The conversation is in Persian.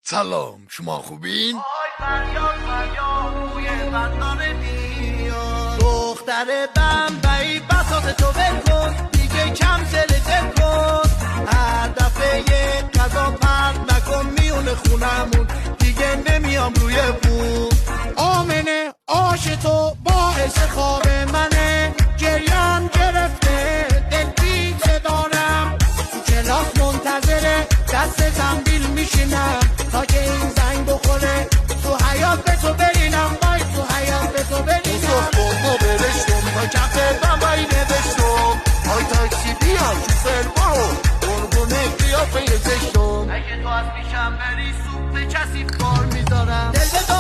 سلام، شما خوبین؟ آی فریاد بوی بندانه میاد دختر بمبئی بساط تو بکن دیگه کم زلزل کن هر دفعه یه غذا پرد نکن میونه خونمون دیگه نمیام روی بوم آمنه آش تو باعث خواب منه گریم گرفته دل بیزه دارم تو کلاس منتظره دست زنبیل میشینم تا که این زنگ بخوره تو حیات به تو برینم وای تو حیات به تو برینم صبح برشتم تا کف بمبئی نوشتم آی تاکسی بیا شوفر برو قربونه قیافه زشتم اگه تو از پیشم بری سوپ کسی کار میذارم دل به